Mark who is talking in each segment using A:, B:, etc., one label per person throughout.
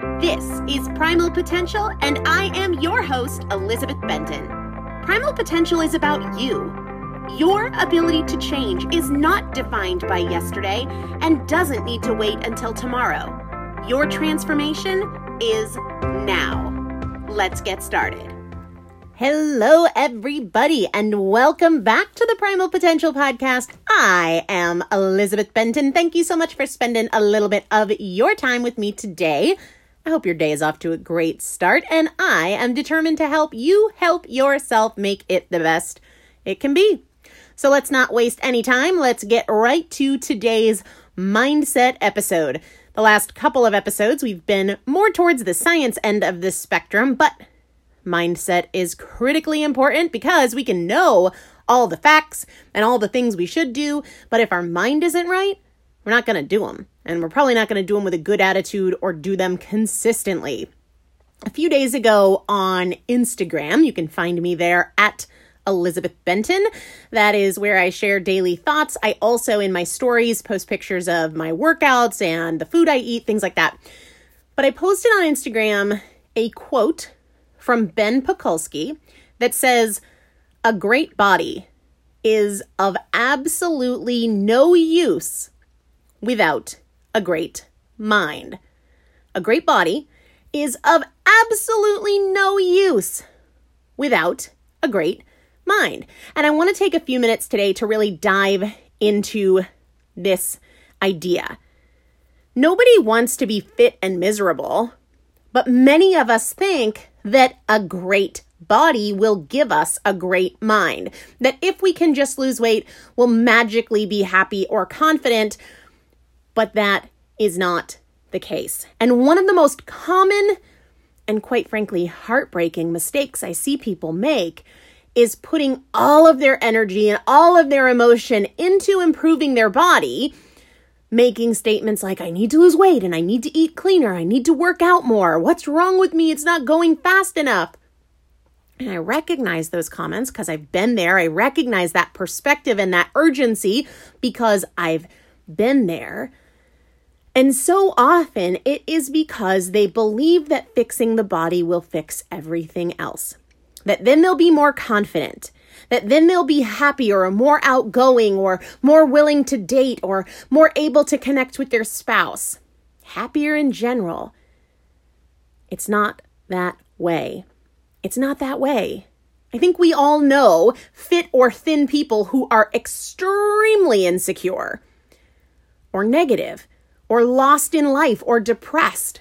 A: This is Primal Potential, and I am your host, Elizabeth Benton. Primal Potential is about you. Your ability to change is not defined by yesterday and doesn't need to wait until tomorrow. Your transformation is now. Let's get started. Hello, everybody, and welcome back to the Primal Potential Podcast. I am Elizabeth Benton. Thank you so much for spending a little bit of your time with me today. I hope your day is off to a great start, and I am determined to help you help yourself make it the best it can be. So let's not waste any time. Let's get right to today's mindset episode. The last couple of episodes, we've been more towards the science end of this spectrum, but mindset is critically important because we can know all the facts and all the things we should do, but if our mind isn't right, we're not going to do them. And we're probably not going to do them with a good attitude or do them consistently. A few days ago on Instagram, you can find me there at Elizabeth Benton. That is where I share daily thoughts. I also, in my stories, post pictures of my workouts and the food I eat, things like that. But I posted on Instagram a quote from Ben Pakulski that says, "A great body is of absolutely no use without a great mind." A great body is of absolutely no use without a great mind. And I want to take a few minutes today to really dive into this idea. Nobody wants to be fit and miserable, but many of us think that a great body will give us a great mind. That if we can just lose weight, we'll magically be happy or confident, but that is not the case. And one of the most common and quite frankly heartbreaking mistakes I see people make is putting all of their energy and all of their emotion into improving their body, making statements like, I need to lose weight and I need to eat cleaner. I need to work out more. What's wrong with me? It's not going fast enough. And I recognize those comments because I've been there. I recognize that perspective and that urgency because I've been there. And so often it is because they believe that fixing the body will fix everything else. That then they'll be more confident, that then they'll be happier or more outgoing or more willing to date or more able to connect with their spouse. Happier in general. It's not that way. It's not that way. I think we all know fit or thin people who are extremely insecure or negative or lost in life or depressed.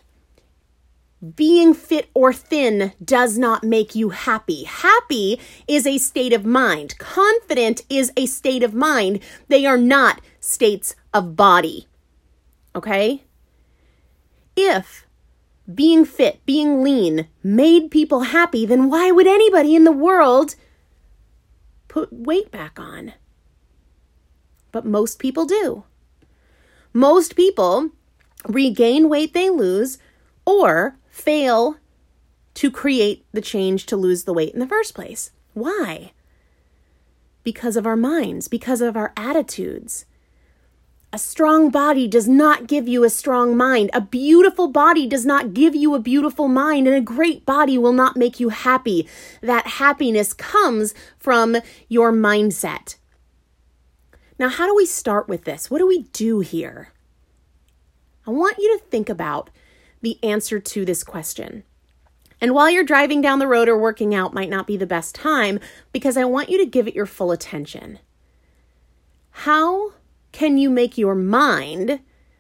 A: Being fit or thin does not make you happy. Happy is a state of mind. Confident is a state of mind. They are not states of body. Okay? If being fit, being lean made people happy, then why would anybody in the world put weight back on? But most people do. Most people regain weight they lose or fail to create the change to lose the weight in the first place. Why? Because of our minds, because of our attitudes. A strong body does not give you a strong mind. A beautiful body does not give you a beautiful mind, and a great body will not make you happy. That happiness comes from your mindset. Now, how do we start with this? What do we do here? I want you to think about the answer to this question. And while you're driving down the road or working out might not be the best time because I want you to give it your full attention. How can you make your mind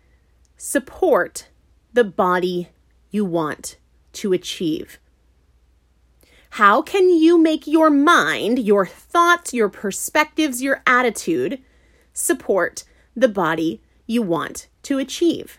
A: support the body you want to achieve? How can you make your mind, your thoughts, your perspectives, your attitude support the body you want to achieve?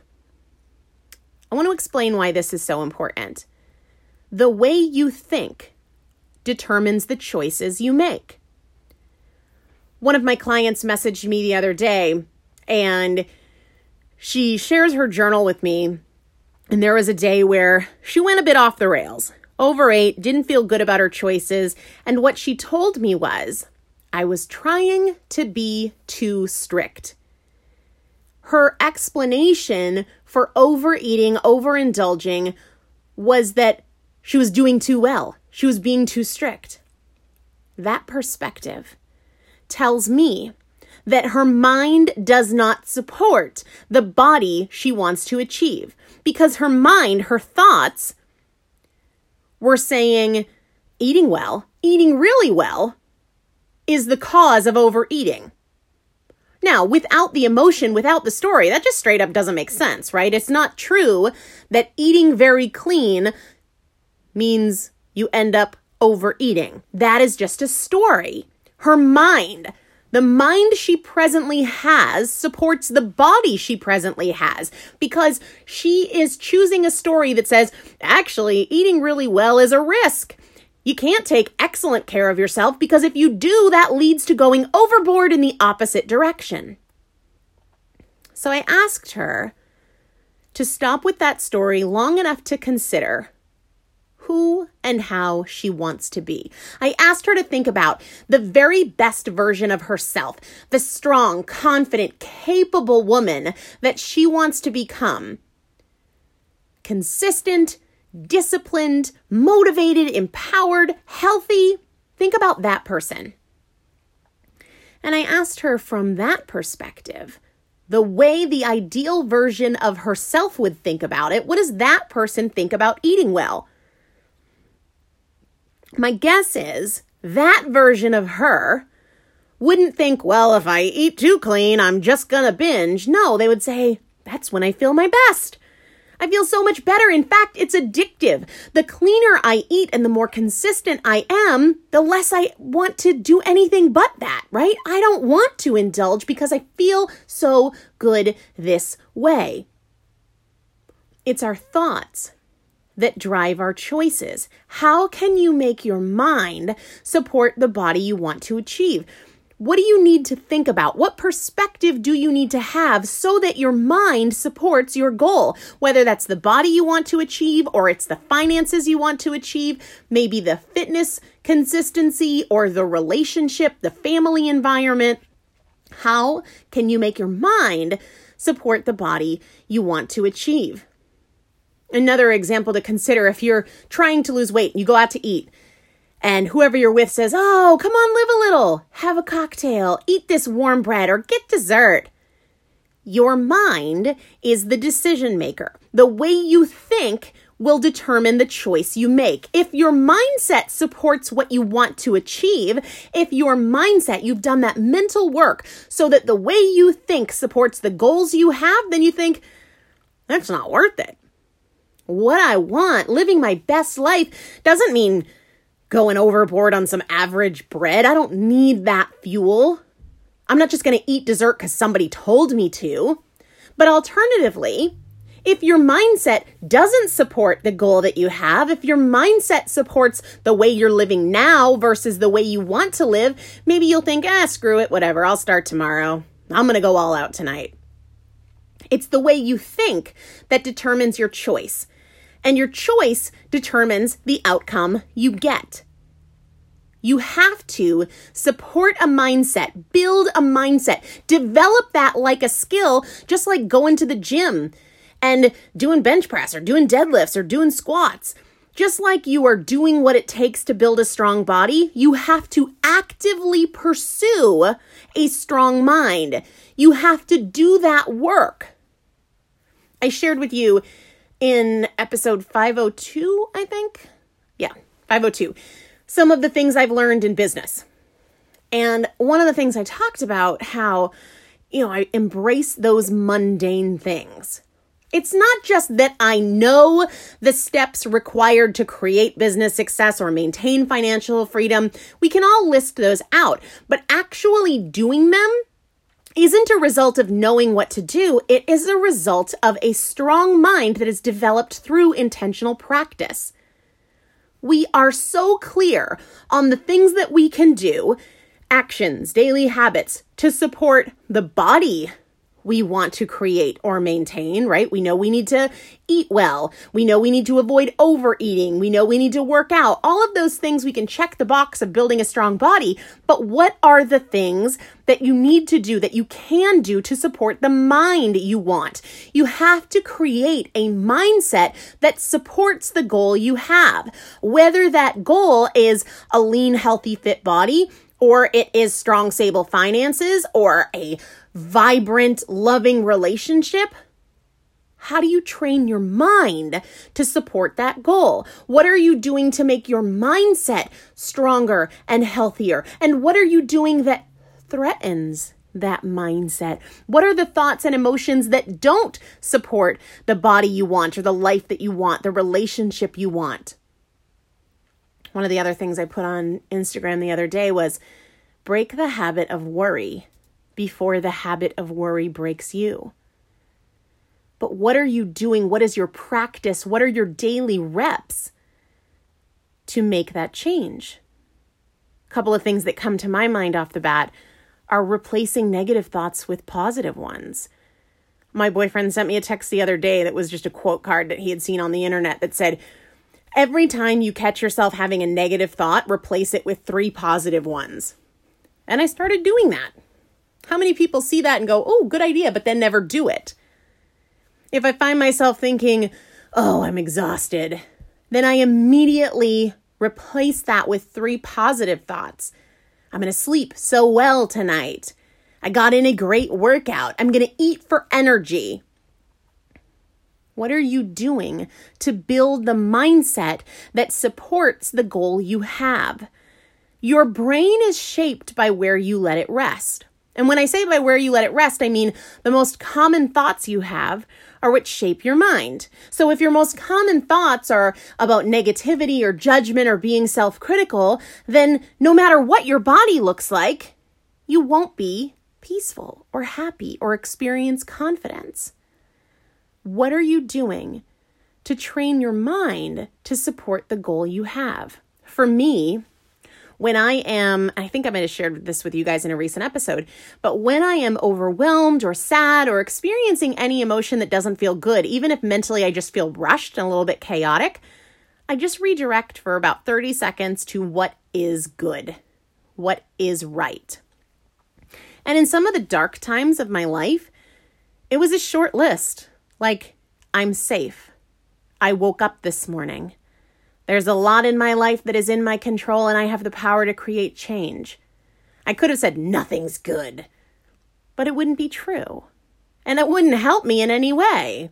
A: I want to explain why this is so important. The way you think determines the choices you make. One of my clients messaged me the other day, and she shares her journal with me, and there was a day where she went a bit off the rails, overate, didn't feel good about her choices, and what she told me was, I was trying to be too strict. Her explanation for overeating, overindulging was that she was doing too well. She was being too strict. That perspective tells me that her mind does not support the body she wants to achieve, because her mind, her thoughts were saying eating well, eating really well, is the cause of overeating. Now, without the emotion, without the story, that just straight up doesn't make sense, right? It's not true that eating very clean means you end up overeating. That is just a story. Her mind, the mind she presently has, supports the body she presently has, because she is choosing a story that says, actually, eating really well is a risk. You can't take excellent care of yourself, because if you do, that leads to going overboard in the opposite direction. So I asked her to stop with that story long enough to consider who and how she wants to be. I asked her to think about the very best version of herself, the strong, confident, capable woman that she wants to become. Consistent, disciplined, motivated, empowered, healthy. Think about that person. And I asked her from that perspective, the way the ideal version of herself would think about it, what does that person think about eating well? My guess is that version of her wouldn't think, well, if I eat too clean, I'm just gonna binge. No, they would say, that's when I feel my best. I feel so much better. In fact, it's addictive. The cleaner I eat and the more consistent I am, the less I want to do anything but that, right? I don't want to indulge because I feel so good this way. It's our thoughts that drive our choices. How can you make your mind support the body you want to achieve? What do you need to think about? What perspective do you need to have so that your mind supports your goal? Whether that's the body you want to achieve, or it's the finances you want to achieve, maybe the fitness consistency or the relationship, the family environment. How can you make your mind support the body you want to achieve? Another example to consider, if you're trying to lose weight, you go out to eat, and whoever you're with says, oh, come on, live a little, have a cocktail, eat this warm bread, or get dessert. Your mind is the decision maker. The way you think will determine the choice you make. If your mindset supports what you want to achieve, if your mindset, you've done that mental work so that the way you think supports the goals you have, then you think, that's not worth it. What I want, living my best life, doesn't mean going overboard on some average bread. I don't need that fuel. I'm not just going to eat dessert because somebody told me to. But alternatively, if your mindset doesn't support the goal that you have, if your mindset supports the way you're living now versus the way you want to live, maybe you'll think, screw it, whatever, I'll start tomorrow. I'm going to go all out tonight. It's the way you think that determines your choice. And your choice determines the outcome you get. You have to support a mindset, build a mindset, develop that like a skill, just like going to the gym and doing bench press or doing deadlifts or doing squats. Just like you are doing what it takes to build a strong body, you have to actively pursue a strong mind. You have to do that work. I shared with you in episode 502, I think. Yeah, 502. Some of the things I've learned in business. And one of the things I talked about how, I embrace those mundane things. It's not just that I know the steps required to create business success or maintain financial freedom. We can all list those out, but actually doing them isn't a result of knowing what to do. It is a result of a strong mind that is developed through intentional practice. We are so clear on the things that we can do, actions, daily habits, to support the body we want to create or maintain, right? We know we need to eat well. We know we need to avoid overeating. We know we need to work out. All of those things, we can check the box of building a strong body. But what are the things that you need to do, that you can do to support the mind you want? You have to create a mindset that supports the goal you have. Whether that goal is a lean, healthy, fit body, or it is strong, stable finances, or a vibrant, loving relationship. How do you train your mind to support that goal? What are you doing to make your mindset stronger and healthier? And what are you doing that threatens that mindset? What are the thoughts and emotions that don't support the body you want or the life that you want, the relationship you want? One of the other things I put on Instagram the other day was break the habit of worry before the habit of worry breaks you. But what are you doing? What is your practice? What are your daily reps to make that change? A couple of things that come to my mind off the bat are replacing negative thoughts with positive ones. My boyfriend sent me a text the other day that was just a quote card that he had seen on the internet that said, every time you catch yourself having a negative thought, replace it with 3 positive ones. And I started doing that. How many people see that and go, oh, good idea, but then never do it? If I find myself thinking, oh, I'm exhausted, then I immediately replace that with 3 positive thoughts. I'm going to sleep so well tonight. I got in a great workout. I'm going to eat for energy. What are you doing to build the mindset that supports the goal you have? Your brain is shaped by where you let it rest. And when I say by where you let it rest, I mean the most common thoughts you have are what shape your mind. So if your most common thoughts are about negativity or judgment or being self-critical, then no matter what your body looks like, you won't be peaceful or happy or experience confidence. What are you doing to train your mind to support the goal you have? For me, when I think I might have shared this with you guys in a recent episode, but when I am overwhelmed or sad or experiencing any emotion that doesn't feel good, even if mentally I just feel rushed and a little bit chaotic, I just redirect for about 30 seconds to what is good, what is right. And in some of the dark times of my life, it was a short list, like, I'm safe. I woke up this morning. There's a lot in my life that is in my control, and I have the power to create change. I could have said nothing's good, but it wouldn't be true, and it wouldn't help me in any way.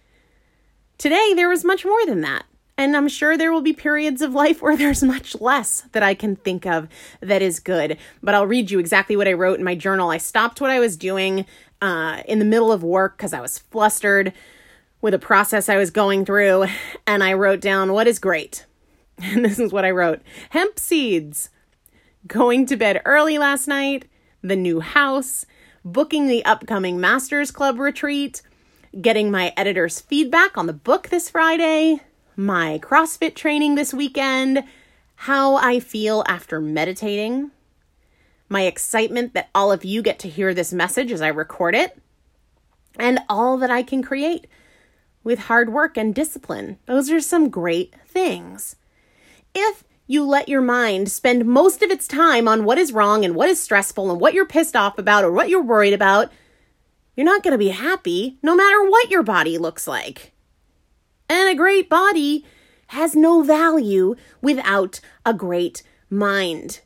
A: Today, there was much more than that, and I'm sure there will be periods of life where there's much less that I can think of that is good, but I'll read you exactly what I wrote in my journal. I stopped what I was doing in the middle of work because I was flustered with a process I was going through, and I wrote down what is great. And this is what I wrote. Hemp seeds, going to bed early last night, the new house, booking the upcoming Masters Club retreat, getting my editor's feedback on the book this Friday, my CrossFit training this weekend, how I feel after meditating, my excitement that all of you get to hear this message as I record it, and all that I can create with hard work and discipline. Those are some great things. If you let your mind spend most of its time on what is wrong and what is stressful and what you're pissed off about or what you're worried about, you're not going to be happy no matter what your body looks like. And a great body has no value without a great mind.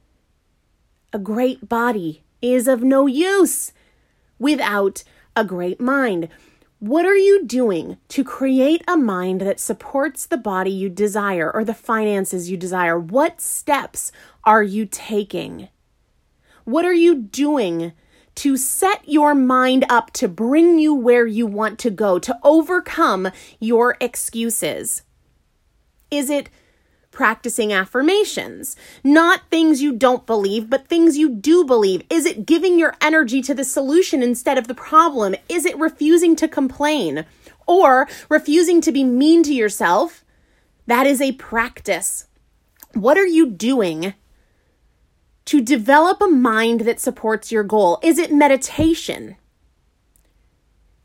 A: A great body is of no use without a great mind. What are you doing to create a mind that supports the body you desire or the finances you desire? What steps are you taking? What are you doing to set your mind up to bring you where you want to go, to overcome your excuses? Is it practicing affirmations? Not things you don't believe, but things you do believe. Is it giving your energy to the solution instead of the problem? Is it refusing to complain or refusing to be mean to yourself? That is a practice. What are you doing to develop a mind that supports your goal? Is it meditation?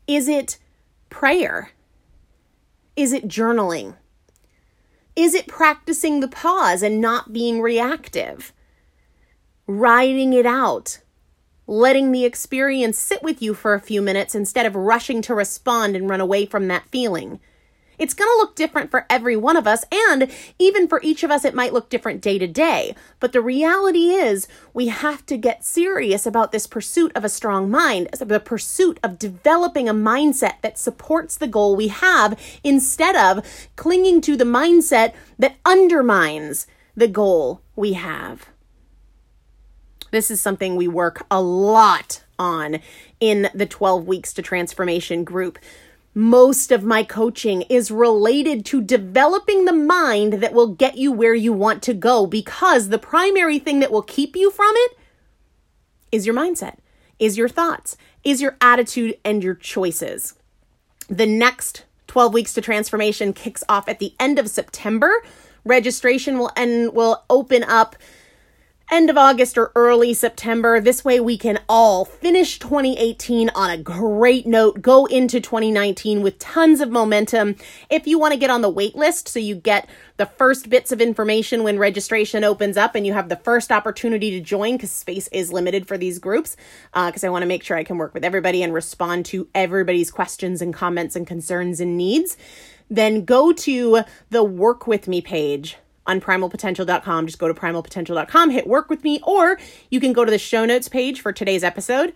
A: Is it prayer? Is it journaling? Is it practicing the pause and not being reactive? Writing it out, letting the experience sit with you for a few minutes instead of rushing to respond and run away from that feeling. It's going to look different for every one of us, and even for each of us, it might look different day to day. But the reality is we have to get serious about this pursuit of a strong mind, the pursuit of developing a mindset that supports the goal we have instead of clinging to the mindset that undermines the goal we have. This is something we work a lot on in the 12 Weeks to Transformation group. Most of my coaching is related to developing the mind that will get you where you want to go, because the primary thing that will keep you from it is your mindset, is your thoughts, is your attitude and your choices. The next 12 Weeks to Transformation kicks off at the end of September. Registration will open up end of August or early September. This way we can all finish 2018 on a great note, go into 2019 with tons of momentum. If you want to get on the wait list so you get the first bits of information when registration opens up and you have the first opportunity to join, because space is limited for these groups, because I want to make sure I can work with everybody and respond to everybody's questions and comments and concerns and needs, then go to the Work With Me page on primalpotential.com. Just go to primalpotential.com, hit work with me, or you can go to the show notes page for today's episode,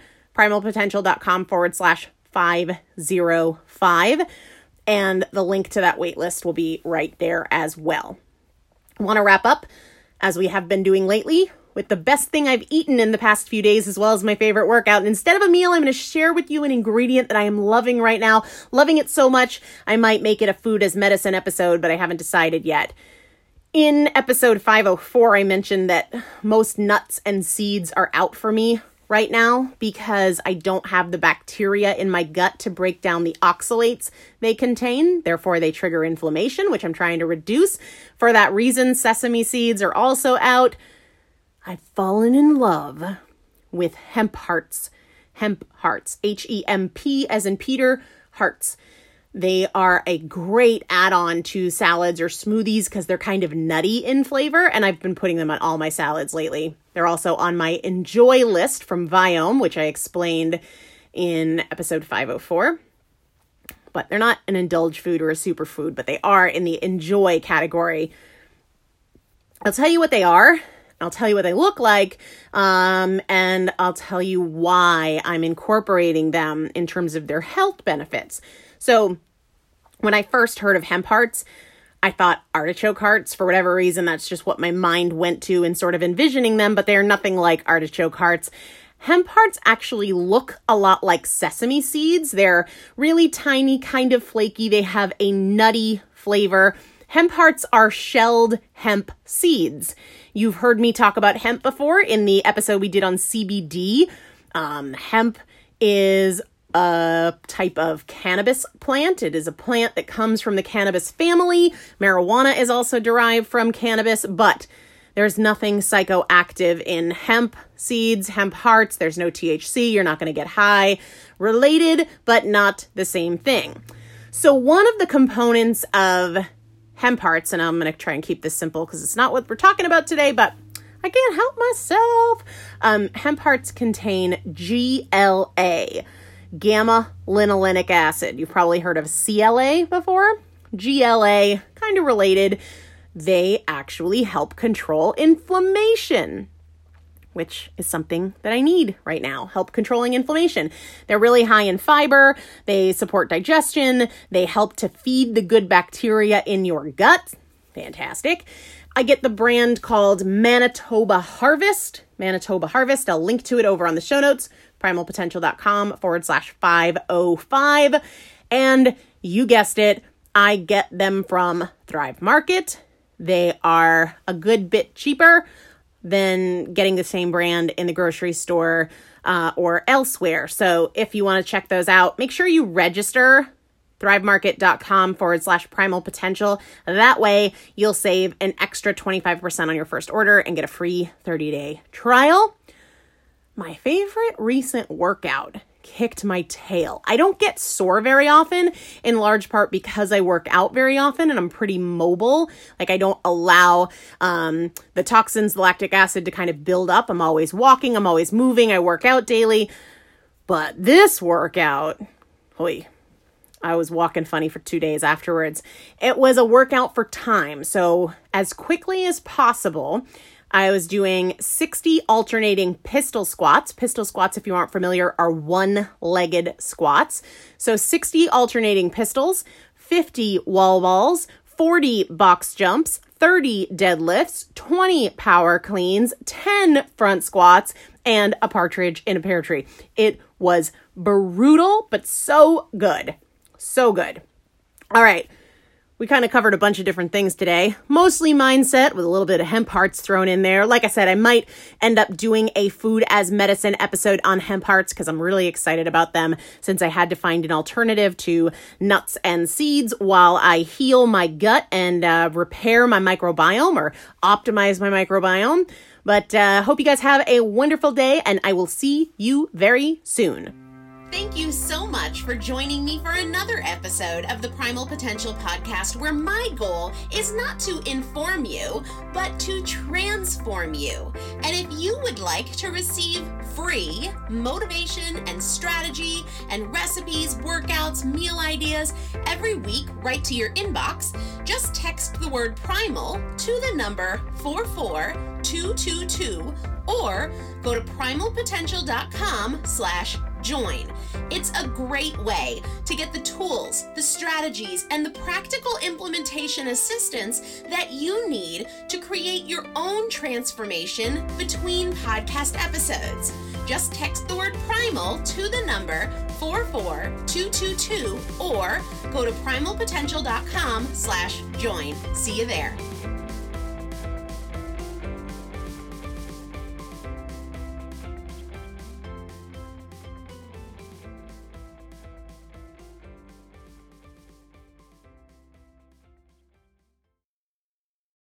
A: primalpotential.com/505, and the link to that wait list will be right there as well. I want to wrap up, as we have been doing lately, with the best thing I've eaten in the past few days, as well as my favorite workout. And instead of a meal, I'm going to share with you an ingredient that I am loving right now. Loving it so much, I might make it a food as medicine episode, but I haven't decided yet. In episode 504, I mentioned that most nuts and seeds are out for me right now because I don't have the bacteria in my gut to break down the oxalates they contain. Therefore, they trigger inflammation, which I'm trying to reduce. For that reason, sesame seeds are also out. I've fallen in love with hemp hearts. Hemp hearts. H-E-M-P as in Peter, hearts. They are a great add-on to salads or smoothies because they're kind of nutty in flavor, and I've been putting them on all my salads lately. They're also on my Enjoy list from Viome, which I explained in episode 504. But they're not an indulge food or a superfood, but they are in the Enjoy category. I'll tell you what they are. I'll tell you what they look like, and I'll tell you why I'm incorporating them in terms of their health benefits. So when I first heard of hemp hearts, I thought artichoke hearts. For whatever reason, that's just what my mind went to in sort of envisioning them, but they're nothing like artichoke hearts. Hemp hearts actually look a lot like sesame seeds. They're really tiny, kind of flaky. They have a nutty flavor. Hemp hearts are shelled hemp seeds. You've heard me talk about hemp before in the episode we did on CBD. Hemp is a type of cannabis plant. It is a plant that comes from the cannabis family. Marijuana is also derived from cannabis, but there's nothing psychoactive in hemp seeds, hemp hearts. There's no THC. You're not going to get high. Related, but not the same thing. So one of the components of hemp hearts, and I'm going to try and keep this simple because it's not what we're talking about today, but I can't help myself. Hemp hearts contain GLA, gamma linolenic acid. You've probably heard of CLA before. GLA, kind of related. They actually help control inflammation, which is something that I need right now, help controlling inflammation. They're really high in fiber. They support digestion. They help to feed the good bacteria in your gut. Fantastic. I get the brand called Manitoba Harvest. Manitoba Harvest. I'll link to it over on the show notes, primalpotential.com/505. And you guessed it, I get them from Thrive Market. They are a good bit cheaper than getting the same brand in the grocery store or elsewhere. So if you want to check those out, make sure you register thrivemarket.com/primalpotential. That way you'll save an extra 25% on your first order and get a free 30-day trial. My favorite recent workout kicked my tail. I don't get sore very often, in large part because I work out very often and I'm pretty mobile. Like I don't allow the toxins, the lactic acid to kind of build up. I'm always walking, I'm always moving, I work out daily. But this workout, I was walking funny for 2 days afterwards. It was a workout for time. So as quickly as possible, I was doing 60 alternating pistol squats. Pistol squats, if you aren't familiar, are one-legged squats. So 60 alternating pistols, 50 wall balls, 40 box jumps, 30 deadlifts, 20 power cleans, 10 front squats, and a partridge in a pear tree. It was brutal, but so good. So good. All right. We kind of covered a bunch of different things today, mostly mindset with a little bit of hemp hearts thrown in there. Like I said, I might end up doing a food as medicine episode on hemp hearts because I'm really excited about them since I had to find an alternative to nuts and seeds while I heal my gut and repair my microbiome or optimize my microbiome. But hope you guys have a wonderful day and I will see you very soon. Thank you so much for joining me for another episode of the Primal Potential Podcast, where my goal is not to inform you, but to transform you. And if you would like to receive free motivation and strategy and recipes, workouts, meal ideas every week right to your inbox, just text the word primal to the number 44222 or go to primalpotential.com/join. It's a great way to get the tools, the strategies, and the practical implementation assistance that you need to create your own transformation between podcast episodes. Just text the word primal to the number 44222 or go to primalpotential.com/join. See you there.